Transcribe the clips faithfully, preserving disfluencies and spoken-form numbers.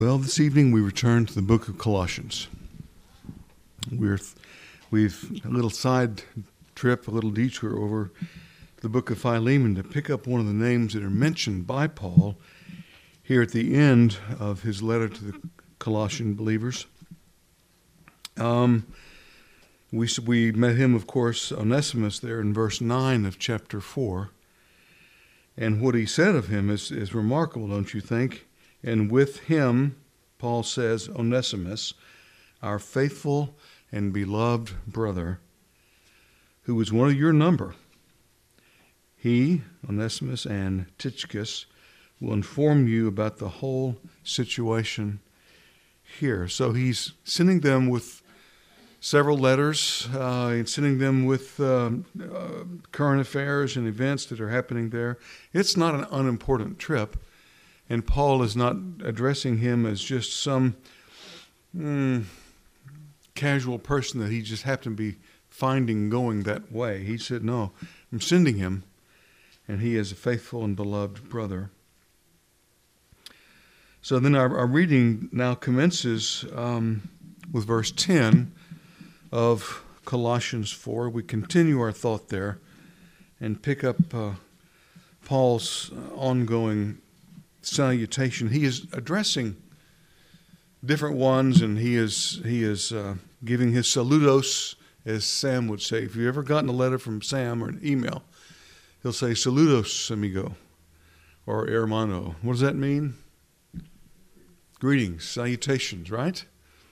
Well, this evening we return to the book of Colossians. We're, we've a little side trip, a little detour over the book of Philemon to pick up one of the names that are mentioned by Paul here at the end of his letter to the Colossian believers. Um, we we met him, of course, Onesimus, there in verse nine of chapter four. And what he said of him is, is remarkable, don't you think? And with him, Paul says, Onesimus, our faithful and beloved brother, who was one of your number. He, Onesimus, and Tychicus will inform you about the whole situation here. So he's sending them with several letters, uh, and sending them with uh, uh, current affairs and events that are happening there. It's not an unimportant trip. And Paul is not addressing him as just some mm, casual person that he just happened to be finding going that way. He said, no, I'm sending him, and he is a faithful and beloved brother. So then our, our reading now commences um, with verse ten of Colossians four. We continue our thought there and pick up uh, Paul's ongoing salutation. He is addressing different ones, and he is he is uh, giving his saludos, as Sam would say. If you've ever gotten a letter from Sam or an email, he'll say saludos, amigo, or hermano. What does that mean? Greetings, salutations, right?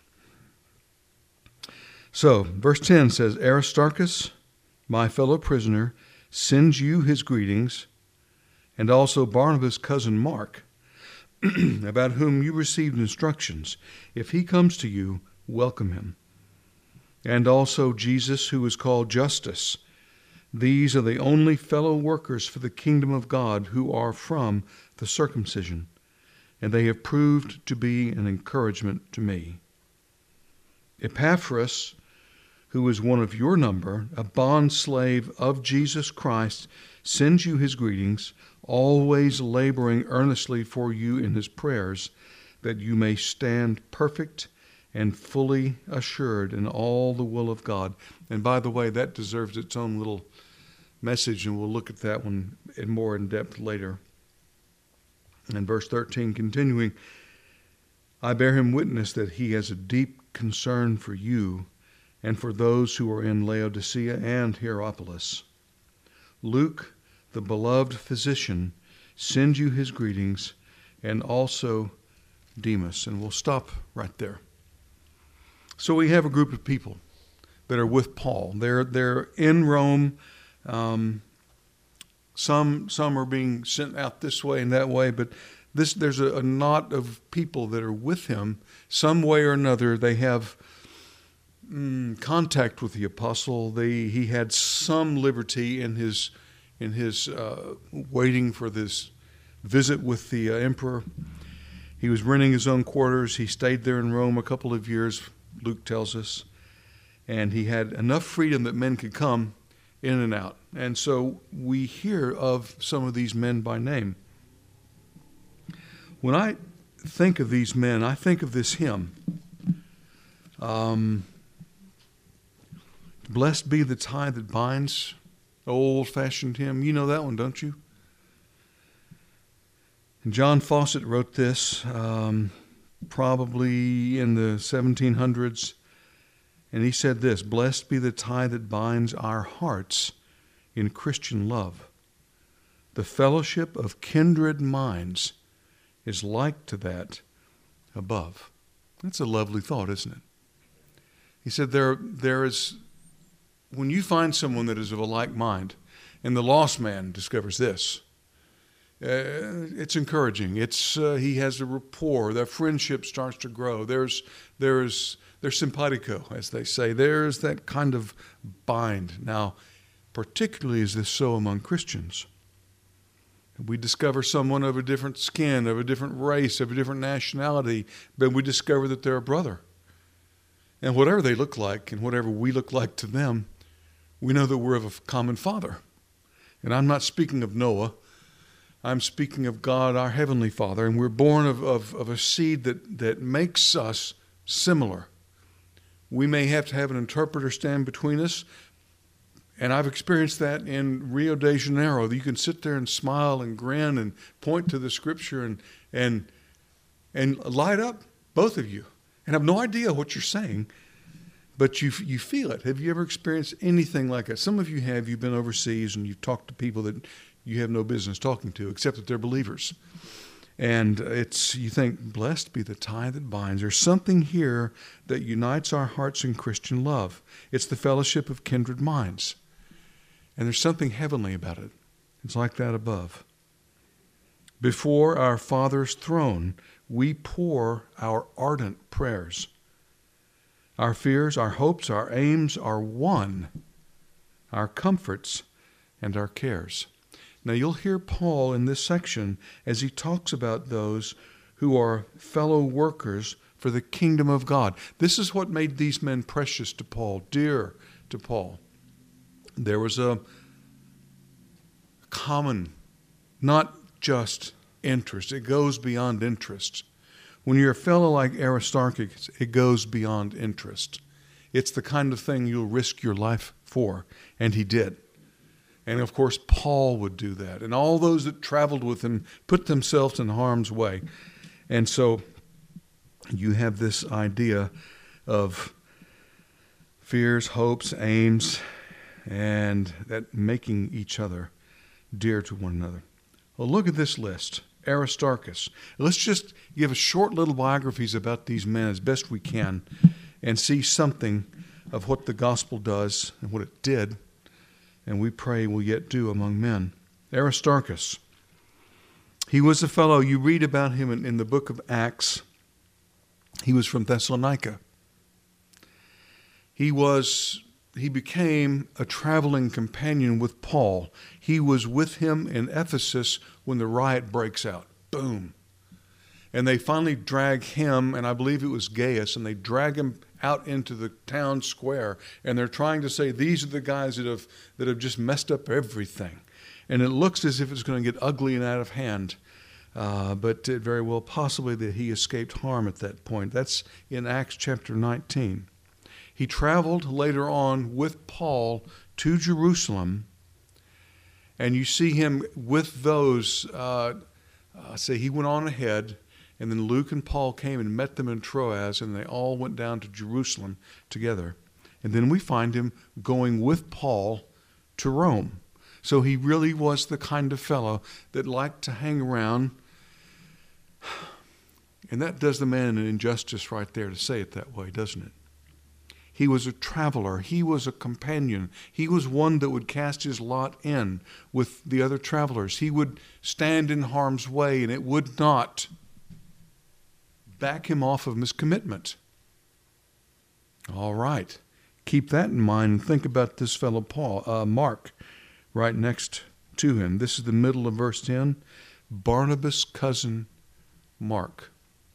So, verse ten says, Aristarchus, my fellow prisoner, sends you his greetings, and also Barnabas' cousin Mark, about whom you received instructions. If he comes to you, welcome him. And also Jesus, who is called Justus. These are the only fellow workers for the kingdom of God who are from the circumcision, and they have proved to be an encouragement to me. Epaphras, who is one of your number, a bondslave of Jesus Christ, sends you his greetings, always laboring earnestly for you in his prayers, that you may stand perfect and fully assured in all the will of God. And by the way, that deserves its own little message, and we'll look at that one in more in depth later. And verse thirteen, continuing, I bear him witness that he has a deep concern for you and for those who are in Laodicea and Hierapolis. Luke, the beloved physician, sends you his greetings, and also Demas. And we'll stop right there. So we have a group of people that are with Paul. They're they're in Rome. Um, some some are being sent out this way and that way, but this there's a, a knot of people that are with him. Some way or another, they have mm, contact with the apostle. They he had some liberty in his in his uh, waiting for this visit with the uh, emperor. He was renting his own quarters. He stayed there in Rome a couple of years, Luke tells us, and he had enough freedom that men could come in and out. And so we hear of some of these men by name. When I think of these men, I think of this hymn. Um, Blessed be the tie that binds, old-fashioned hymn. You know that one, don't you? And John Fawcett wrote this um, probably in the seventeen hundreds. And he said this, Blessed be the tie that binds our hearts in Christian love. The fellowship of kindred minds is like to that above. That's a lovely thought, isn't it? He said there, there is, when you find someone that is of a like mind, and the lost man discovers this, uh, it's encouraging. It's uh, he has a rapport. Their friendship starts to grow. There's there's there's simpatico, as they say. There's that kind of bind. Now, particularly is this so among Christians. We discover someone of a different skin, of a different race, of a different nationality, but we discover that they're a brother. And whatever they look like, and whatever we look like to them, we know that we're of a common father. And I'm not speaking of Noah. I'm speaking of God, our Heavenly Father, and we're born of, of, of a seed that, that makes us similar. We may have to have an interpreter stand between us, and I've experienced that in Rio de Janeiro. You can sit there and smile and grin and point to the Scripture and and and light up, both of you, and have no idea what you're saying, but you you feel it. Have you ever experienced anything like that? Some of you have. You've been overseas and you've talked to people that you have no business talking to, except that they're believers. And it's you think, blessed be the tie that binds. There's something here that unites our hearts in Christian love. It's the fellowship of kindred minds. And there's something heavenly about it. It's like that above. Before our Father's throne, we pour our ardent prayers. Our fears, our hopes, our aims are one, our comforts and our cares. Now you'll hear Paul in this section as he talks about those who are fellow workers for the kingdom of God. This is what made these men precious to Paul, dear to Paul. There was a common, not just interest. It goes beyond interest. When you're a fellow like Aristarchus, it goes beyond interest. It's the kind of thing you'll risk your life for, and he did. And of course, Paul would do that. And all those that traveled with him put themselves in harm's way. And so you have this idea of fears, hopes, aims, and that making each other dear to one another. Well, look at this list. Aristarchus. Let's just give a short little biographies about these men as best we can and see something of what the gospel does and what it did, and we pray will yet do among men. Aristarchus. He was a fellow, you read about him in, in the book of Acts. He was from Thessalonica. He was, he became a traveling companion with Paul. He was with him in Ephesus when the riot breaks out. Boom. And they finally drag him, and I believe it was Gaius, and they drag him out into the town square, and they're trying to say, these are the guys that have that have just messed up everything. And it looks as if it's going to get ugly and out of hand. Uh, but it very well possibly that he escaped harm at that point. That's in Acts chapter nineteen. He traveled later on with Paul to Jerusalem, and you see him with those, uh, uh, say he went on ahead, and then Luke and Paul came and met them in Troas, and they all went down to Jerusalem together. And then we find him going with Paul to Rome. So he really was the kind of fellow that liked to hang around. And that does the man an injustice right there to say it that way, doesn't it? He was a traveler. He was a companion. He was one that would cast his lot in with the other travelers. He would stand in harm's way, and it would not back him off of his commitment. All right. Keep that in mind and think about this fellow Paul, uh, Mark, right next to him. This is the middle of verse ten. Barnabas' cousin Mark.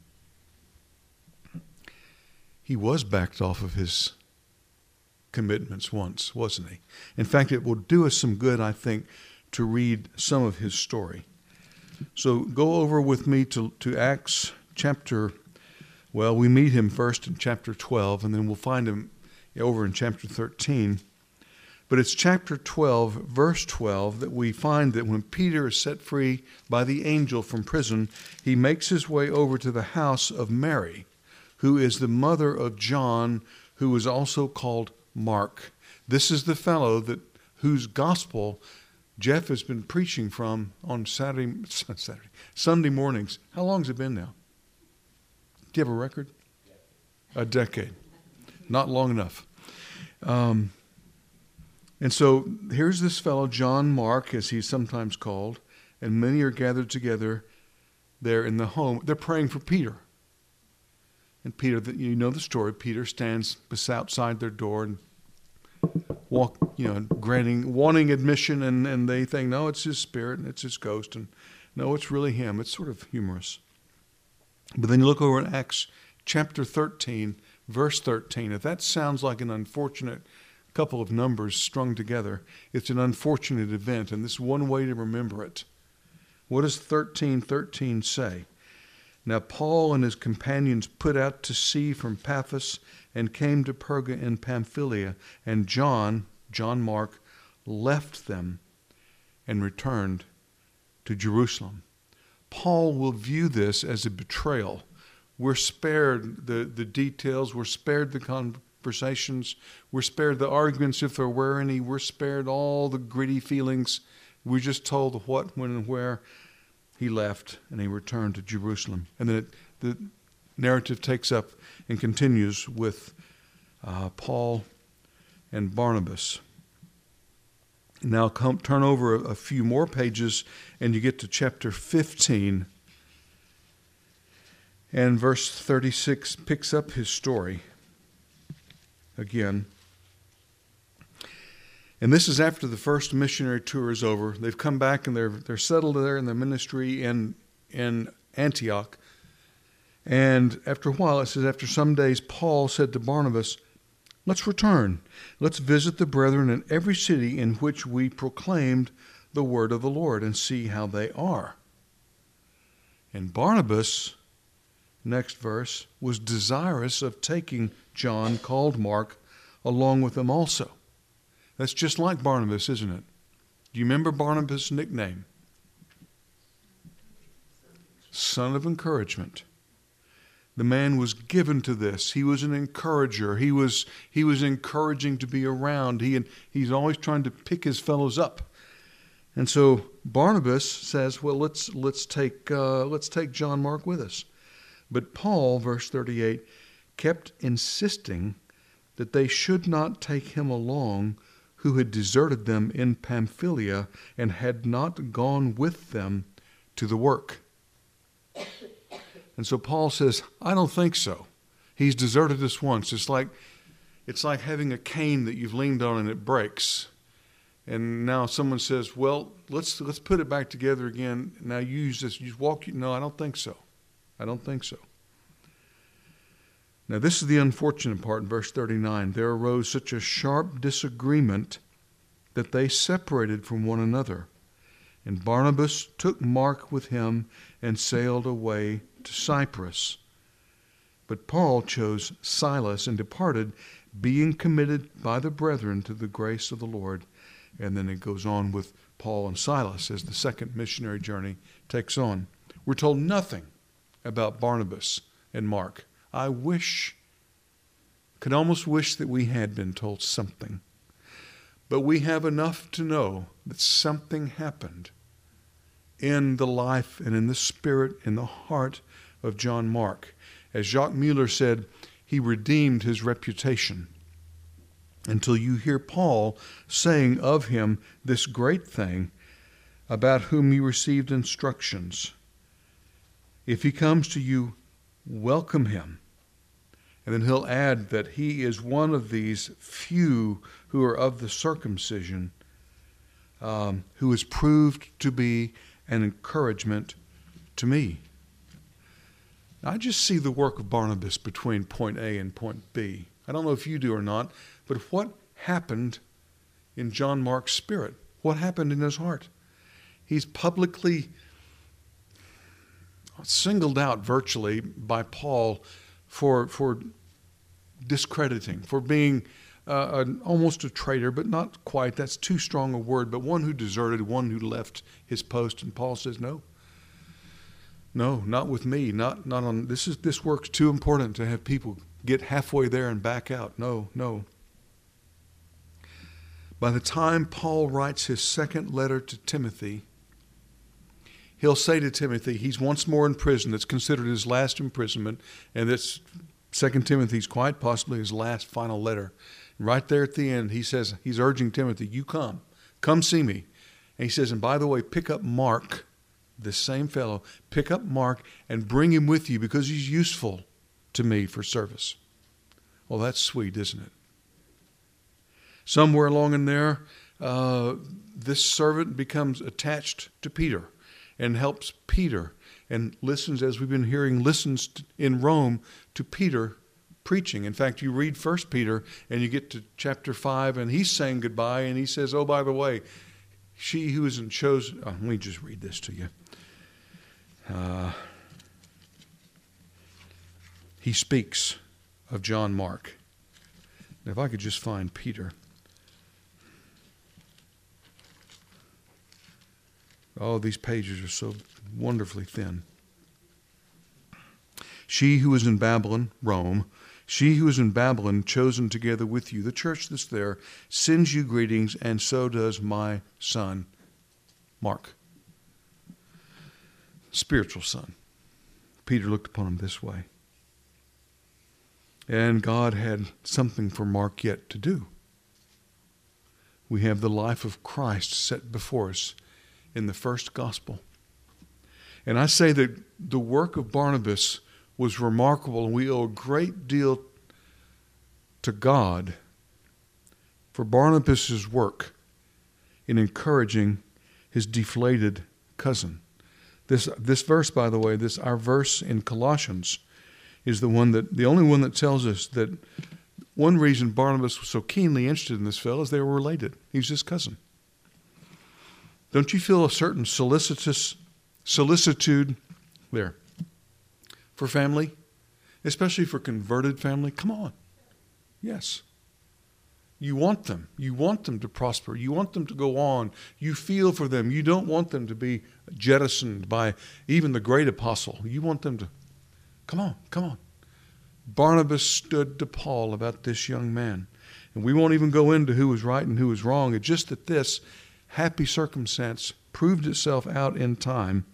He was backed off of his commitments once, wasn't he? In fact, it will do us some good, I think, to read some of his story. So go over with me to, to Acts chapter, well, we meet him first in chapter twelve, and then we'll find him over in chapter thirteen. But it's chapter twelve, verse twelve, that we find that when Peter is set free by the angel from prison, he makes his way over to the house of Mary, who is the mother of John, who is also called Mark. This is the fellow that whose gospel Jeff has been preaching from on Saturday, Saturday, Sunday mornings. How long has it been now? Do you have a record? A decade. Not long enough. Um, and so here's this fellow, John Mark, as he's sometimes called, and many are gathered together there in the home. They're praying for Peter. And Peter, you know the story, Peter stands outside their door and walk, you know, granting, wanting admission, and, and they think, no, it's his spirit and it's his ghost, and no, it's really him. It's sort of humorous. But then you look over at Acts chapter thirteen, verse thirteen. If that sounds like an unfortunate couple of numbers strung together, it's an unfortunate event, and this is one way to remember it. What does thirteen thirteen say? Now Paul and his companions put out to sea from Paphos and came to Perga in Pamphylia, and John, John Mark, left them and returned to Jerusalem. Paul will view this as a betrayal. We're spared the, the details, we're spared the conversations, we're spared the arguments if there were any, we're spared all the gritty feelings. We're just told what, when, and where. He left and he returned to Jerusalem. And then it, the narrative takes up and continues with uh, Paul and Barnabas. Now come turn over a, a few more pages and you get to chapter fifteen. And verse thirty-six picks up his story again. And this is after the first missionary tour is over. They've come back and they're they're settled there in their ministry in in Antioch. And after a while, it says, after some days, Paul said to Barnabas, let's return. Let's visit the brethren in every city in which we proclaimed the word of the Lord and see how they are. And Barnabas, next verse, was desirous of taking John, called Mark, along with them also. That's just like Barnabas, isn't it? Do you remember Barnabas' nickname? Son of encouragement. The man was given to this. He was an encourager. He was he was encouraging to be around. He and he's always trying to pick his fellows up. And so Barnabas says, "Well, let's let's take uh, let's take John Mark with us." But Paul, verse thirty-eight, kept insisting that they should not take him along, who had deserted them in Pamphylia and had not gone with them to the work. And so Paul says, I don't think so. He's deserted us once. It's like it's like having a cane that you've leaned on and it breaks. And now someone says, well, let's let's put it back together again. Now you use this. You walk. No, I don't think so. I don't think so. Now this is the unfortunate part in verse thirty-nine. There arose such a sharp disagreement that they separated from one another. And Barnabas took Mark with him and sailed away to Cyprus. But Paul chose Silas and departed, being committed by the brethren to the grace of the Lord. And then it goes on with Paul and Silas as the second missionary journey takes on. We're told nothing about Barnabas and Mark. I wish, could almost wish that we had been told something. But we have enough to know that something happened in the life and in the spirit, in the heart of John Mark. As Jacques Mueller said, he redeemed his reputation until you hear Paul saying of him this great thing about whom you received instructions. If he comes to you, welcome him. And then he'll add that he is one of these few who are of the circumcision, um, who is proved to be an encouragement to me. I just see the work of Barnabas between point A and point B. I don't know if you do or not, but what happened in John Mark's spirit? What happened in his heart? He's publicly singled out virtually by Paul for for discrediting, for being uh, an, almost a traitor, but not quite. That's too strong a word, but one who deserted, one who left his post. And Paul says, no, no, not with me. Not not on this is this work's too important to have people get halfway there and back out. No, no. By the time Paul writes his second letter to Timothy, he'll say to Timothy, he's once more in prison. It's considered his last imprisonment, and that's Second Timothy's quite possibly his last final letter. And right there at the end, he says, he's urging Timothy, you come, come see me. And he says, and by the way, pick up Mark, this same fellow, pick up Mark and bring him with you because he's useful to me for service. Well, that's sweet, isn't it? Somewhere along in there, uh, this servant becomes attached to Peter and helps Peter and listens, as we've been hearing, listens in Rome to Peter preaching. In fact, you read First Peter and you get to chapter five and he's saying goodbye and he says, oh, by the way, she who isn't chosen, oh, let me just read this to you. uh, he speaks of John Mark. Now, if I could just find Peter. Oh, these pages are so wonderfully thin. She who is in Babylon, Rome, she who is in Babylon, chosen together with you, the church that's there, sends you greetings, and so does my son, Mark. Spiritual son. Peter looked upon him this way. And God had something for Mark yet to do. We have the life of Christ set before us in the first gospel. And I say that the work of Barnabas was remarkable, and we owe a great deal to God for Barnabas' work in encouraging his deflated cousin. This this verse, by the way, this our verse in Colossians is the one that the only one that tells us that one reason Barnabas was so keenly interested in this fellow is they were related. He was his cousin. Don't you feel a certain solicitous solicitude there for family, especially for converted family? Come on. Yes. You want them. You want them to prosper. You want them to go on. You feel for them. You don't want them to be jettisoned by even the great apostle. You want them to, come on, come on. Barnabas stood to Paul about this young man. And we won't even go into who was right and who was wrong. It's just that this happy circumstance proved itself out in time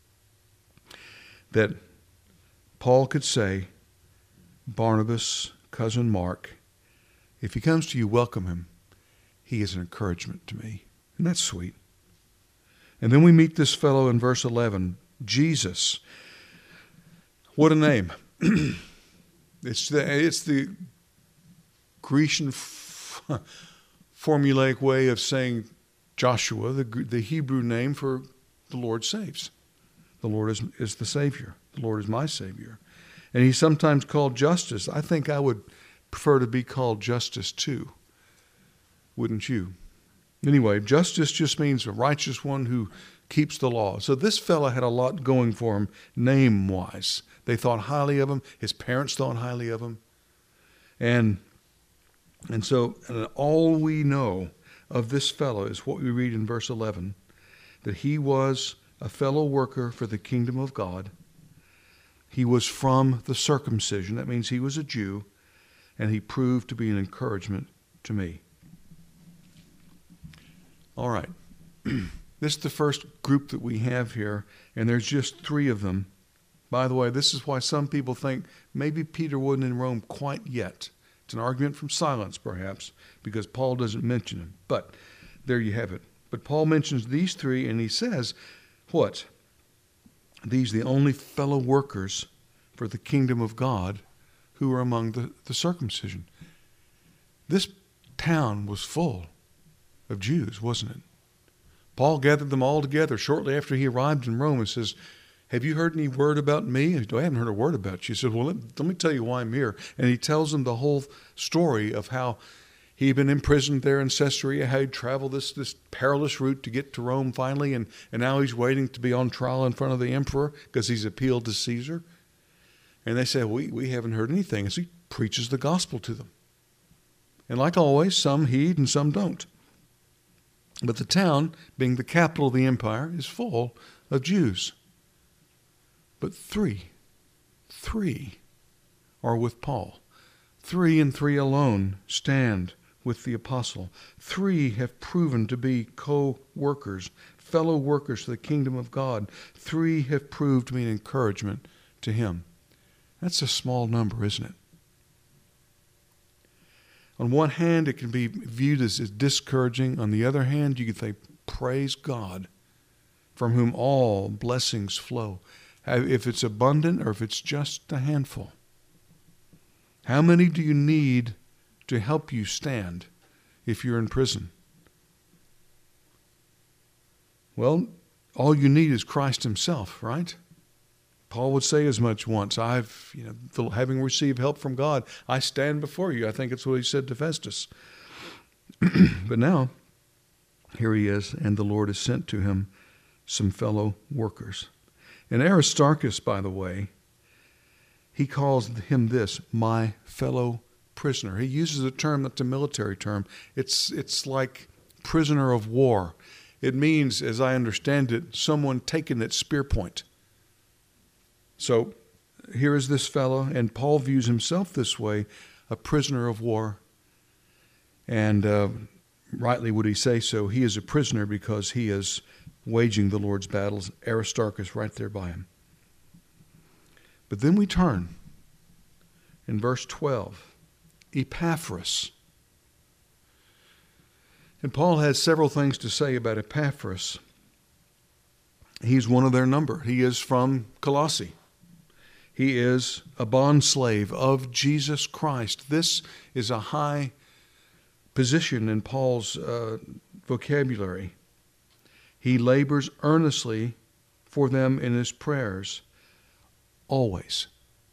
that Paul could say, Barnabas, cousin Mark, if he comes to you, welcome him. He is an encouragement to me. And that's sweet. And then we meet this fellow in verse eleven, Jesus. What a name. it's the, it's the Grecian f- formulaic way of saying Joshua, the, the Hebrew name for the Lord saves. The Lord is, is the Savior. The Lord is my Savior. And he's sometimes called Justice. I think I would prefer to be called Justice too. Wouldn't you? Anyway, justice just means a righteous one who keeps the law. So this fella had a lot going for him name-wise. They thought highly of him. His parents thought highly of him. And, and so and all we know of this fellow is what we read in verse eleven, that he was a fellow worker for the kingdom of God. He was from the circumcision. That means he was a Jew, and he proved to be an encouragement to me. All right. This is the first group that we have here, and there's just three of them. By the way, this is why some people think maybe Peter wasn't in Rome quite yet. It's an argument from silence, perhaps, because Paul doesn't mention him. But there you have it. But Paul mentions these three, and he says, what? These are the only fellow workers for the kingdom of God who are among the, the circumcision. This town was full of Jews, wasn't it? Paul gathered them all together shortly after he arrived in Rome and says, have you heard any word about me? I haven't heard a word about you. He says, well, let, let me tell you why I'm here. And he tells them the whole story of how he'd been imprisoned there in Caesarea, how he'd traveled this, this perilous route to get to Rome finally, and, and now he's waiting to be on trial in front of the emperor because he's appealed to Caesar. And they say, we, we haven't heard anything. And so he preaches the gospel to them. And like always, some heed and some don't. But the town, being the capital of the empire, is full of Jews. But three, three are with Paul. Three and three alone stand with the apostle. Three have proven to be co-workers, fellow workers for the kingdom of God. Three have proved to be an encouragement to him. That's a small number, isn't it? On one hand, it can be viewed as, as discouraging. On the other hand, you could say, praise God, from whom all blessings flow. If it's abundant or if it's just a handful. How many do you need to help you stand if you're in prison? Well, all you need is Christ himself, right? Paul would say as much once. I've, you know, having received help from God, I stand before you. I think it's what he said to Festus. But now, here he is, and the Lord has sent to him some fellow workers. And Aristarchus, by the way, he calls him this, my fellow prisoner. He uses a term that's a military term. It's it's like prisoner of war. It means, as I understand it, someone taken at spear point. So here is this fellow, and Paul views himself this way, a prisoner of war. And uh, rightly would he say so. He is a prisoner because he is waging the Lord's battles. Aristarchus right there by him. But then we turn in verse twelve. Epaphras. And Paul has several things to say about Epaphras. He's one of their number. He is from Colossae. He is a bondslave of Jesus Christ. This is a high position in Paul's uh, vocabulary. He labors earnestly for them in his prayers, always.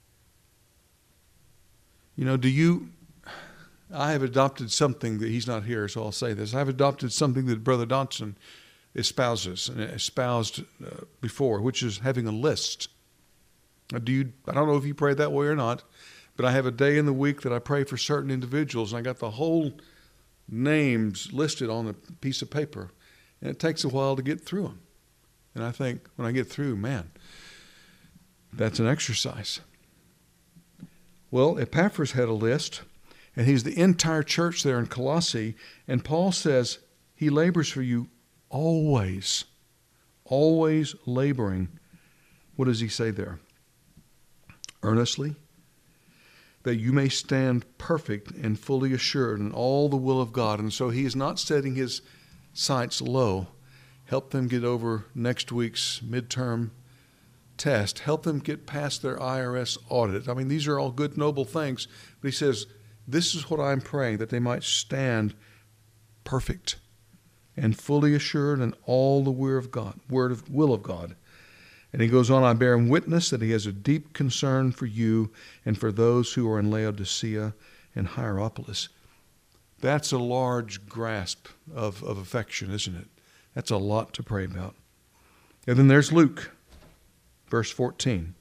You know, do you... I have adopted something that he's not here, so I'll say this. I've adopted something that Brother Dodson espouses and espoused uh, before, which is having a list. Do you? I don't know if you pray that way or not, but I have a day in the week that I pray for certain individuals, and I got the whole names listed on a piece of paper, and it takes a while to get through them. And I think when I get through, man, that's an exercise. Well, Epaphras had a list. And he's the entire church there in Colossae. And Paul says he labors for you always, always laboring. What does he say there? Earnestly, that you may stand perfect and fully assured in all the will of God. And so he is not setting his sights low. Help them get over next week's midterm test. Help them get past their I R S audit. I mean, these are all good, noble things. But he says, this is what I'm praying, that they might stand perfect and fully assured in all the word of God, word of will of God. And he goes on, I bear him witness that he has a deep concern for you and for those who are in Laodicea and Hierapolis. That's a large grasp of, of affection, isn't it? That's a lot to pray about. And then there's Luke, verse fourteen.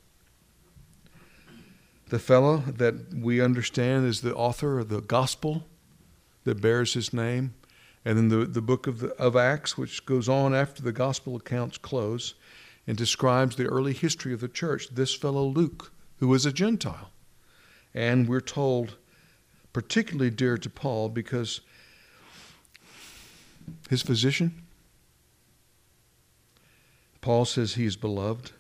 The fellow that we understand is the author of the gospel that bears his name. And then the, the book of, the, of Acts, which goes on after the gospel accounts close and describes the early history of the church. This fellow Luke, who was a Gentile. And we're told, particularly dear to Paul, because his physician, Paul says he is beloved.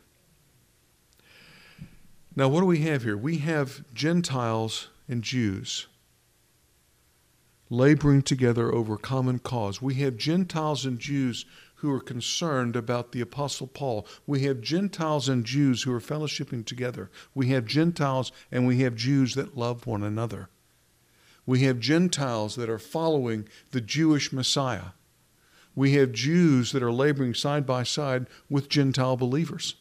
Now, what do we have here? We have Gentiles and Jews laboring together over a common cause. We have Gentiles and Jews who are concerned about the Apostle Paul. We have Gentiles and Jews who are fellowshipping together. We have Gentiles and we have Jews that love one another. We have Gentiles that are following the Jewish Messiah. We have Jews that are laboring side by side with Gentile believers.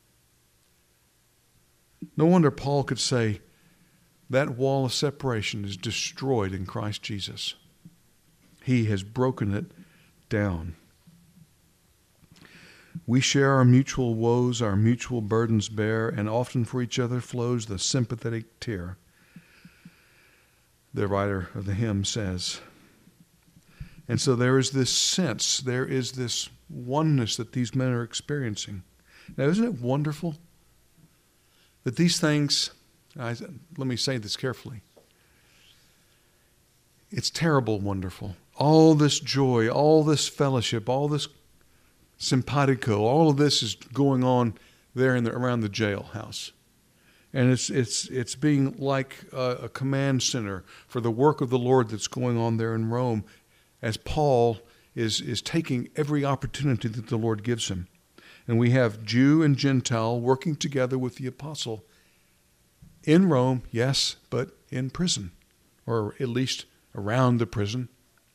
No wonder Paul could say, that wall of separation is destroyed in Christ Jesus. He has broken it down. We share our mutual woes, our mutual burdens bear, and often for each other flows the sympathetic tear. The writer of the hymn says. And so there is this sense, there is this oneness that these men are experiencing. Now, isn't it wonderful that these things, I, let me say this carefully, it's terrible wonderful. All this joy, all this fellowship, all this simpatico, all of this is going on there in the, around the jailhouse. And it's it's it's being like a, a command center for the work of the Lord that's going on there in Rome, as Paul is is taking every opportunity that the Lord gives him. And we have Jew and Gentile working together with the apostle in Rome, yes, but in prison, or at least around the prison.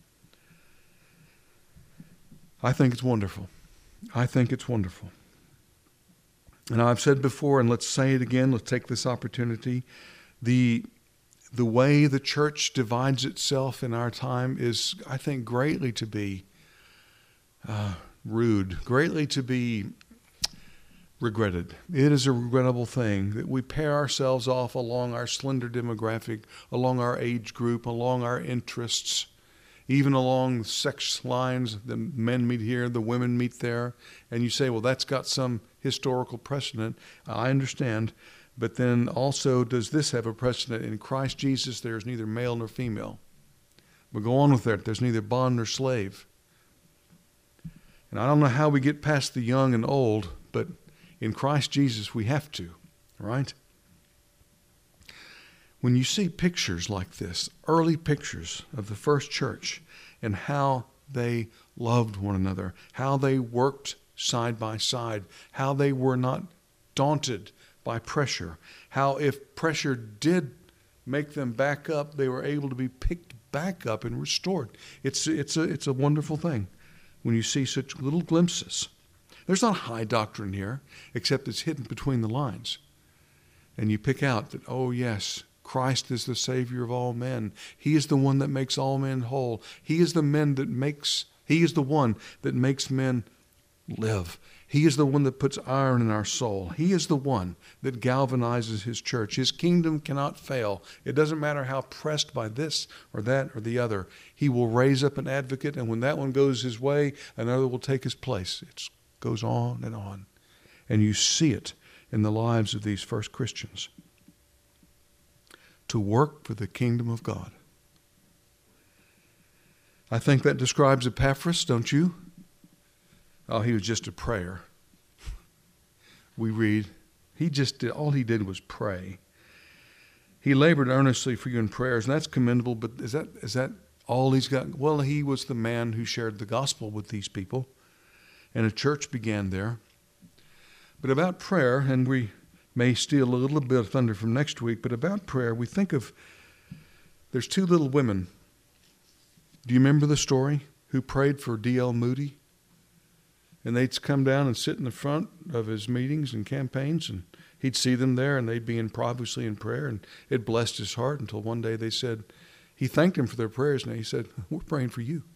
I think it's wonderful. I think it's wonderful. And I've said before, and let's say it again, let's take this opportunity. The, the way the church divides itself in our time is, I think, greatly to be uh, rude, greatly to be regretted. It is a regrettable thing that we pair ourselves off along our slender demographic, along our age group, along our interests, even along sex lines. The men meet here, the women meet there. And you say, well, that's got some historical precedent. I understand. But then also, does this have a precedent? In Christ Jesus, there is neither male nor female. But go on with that. There's neither bond nor slave. And I don't know how we get past the young and old, but in Christ Jesus, we have to, right? When you see pictures like this, early pictures of the first church and how they loved one another, how they worked side by side, how they were not daunted by pressure, how if pressure did make them back up, they were able to be picked back up and restored. It's, it's, a, it's a wonderful thing when you see such little glimpses. There's not high doctrine here, except it's hidden between the lines. And you pick out that, oh yes, Christ is the Savior of all men. He is the one that makes all men whole. He is the men that makes, He is the one that makes men live. He is the one that puts iron in our soul. He is the one that galvanizes His church. His kingdom cannot fail. It doesn't matter how pressed by this or that or the other. He will raise up an advocate, and when that one goes his way, another will take his place. It goes on and on. And you see it in the lives of these first Christians. To work for the kingdom of God. I think that describes Epaphras, don't you? Oh, he was just a prayer. We read, he just did, all he did was pray. He labored earnestly for you in prayers, and that's commendable, but is that is that all he's got? Well, he was the man who shared the gospel with these people, and a church began there. But about prayer, and we may steal a little bit of thunder from next week, but about prayer, we think of, there's two little women. Do you remember the story? Who prayed for D L Moody? And they'd come down and sit in the front of his meetings and campaigns, and he'd see them there, and they'd be in privately in prayer, and it blessed his heart until one day they said, he thanked them for their prayers, and he said, we're praying for you.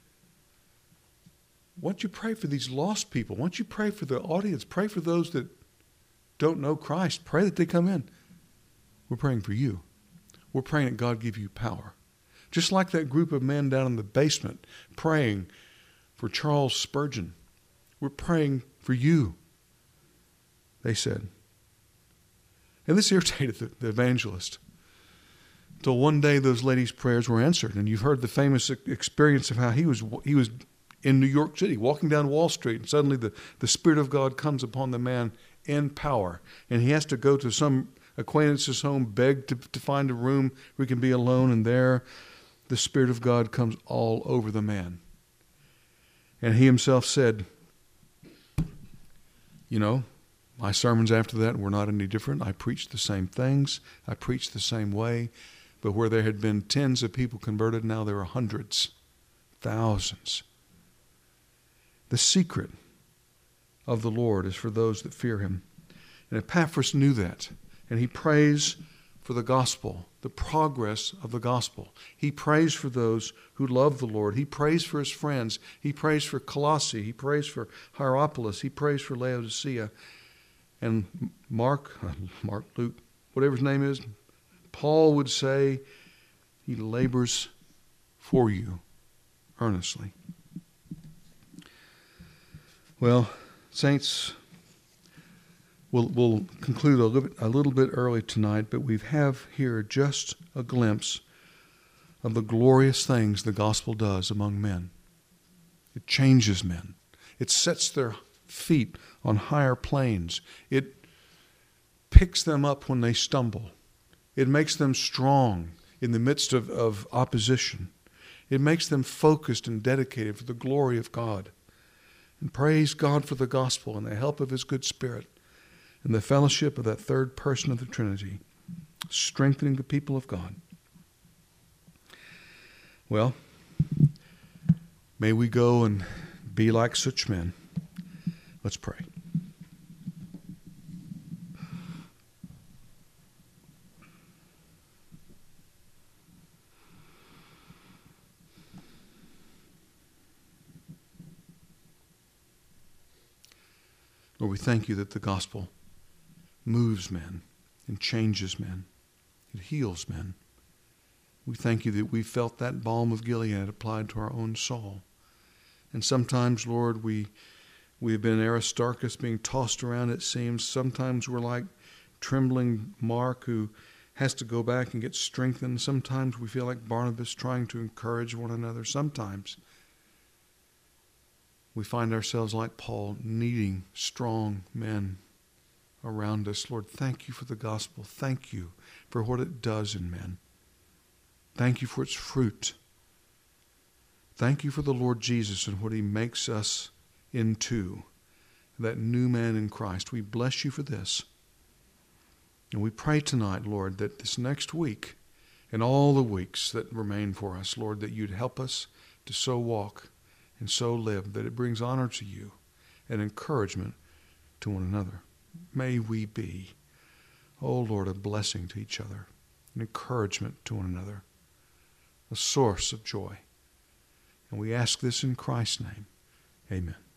Why don't you pray for these lost people? Why don't you pray for the audience? Pray for those that don't know Christ. Pray that they come in. We're praying for you. We're praying that God give you power. Just like that group of men down in the basement praying for Charles Spurgeon. We're praying for you, they said. And this irritated the, the evangelist. Until one day those ladies' prayers were answered. And you've heard the famous experience of how he was he was in New York City, walking down Wall Street, and suddenly the, the Spirit of God comes upon the man in power. And he has to go to some acquaintance's home, beg to, to find a room where he can be alone, and there the Spirit of God comes all over the man. And he himself said, you know, my sermons after that were not any different. I preached the same things. I preached the same way. But where there had been tens of people converted, now there are hundreds, thousands. The secret of the Lord is for those that fear Him. And Epaphras knew that. And he prays for the gospel, the progress of the gospel. He prays for those who love the Lord. He prays for his friends. He prays for Colossae. He prays for Hierapolis. He prays for Laodicea. And Mark, Mark, Luke, whatever his name is, Paul would say he labors for you earnestly. Well, saints, We'll, we'll conclude a little, bit, a little bit early tonight, but we have here just a glimpse of the glorious things the gospel does among men. It changes men. It sets their feet on higher planes. It picks them up when they stumble. It makes them strong in the midst of, of opposition. It makes them focused and dedicated for the glory of God. And praise God for the gospel and the help of His good Spirit. And the fellowship of that third person of the Trinity, strengthening the people of God. Well, may we go and be like such men. Let's pray. Lord, we thank you that the gospel moves men and changes men. It heals men. We thank you that we felt that balm of Gilead applied to our own soul. And sometimes, Lord, we we have been Aristarchus being tossed around, it seems. Sometimes we're like trembling Mark who has to go back and get strengthened. Sometimes we feel like Barnabas trying to encourage one another. Sometimes we find ourselves like Paul, needing strong men around us. Lord, thank you for the gospel. Thank you for what it does in men. Thank you for its fruit. Thank you for the Lord Jesus and what he makes us into, that new man in Christ. We bless you for this. And we pray tonight, Lord, that this next week and all the weeks that remain for us, Lord, that you'd help us to so walk and so live that it brings honor to you and encouragement to one another. May we be, oh Lord, a blessing to each other, an encouragement to one another, a source of joy. And we ask this in Christ's name. Amen.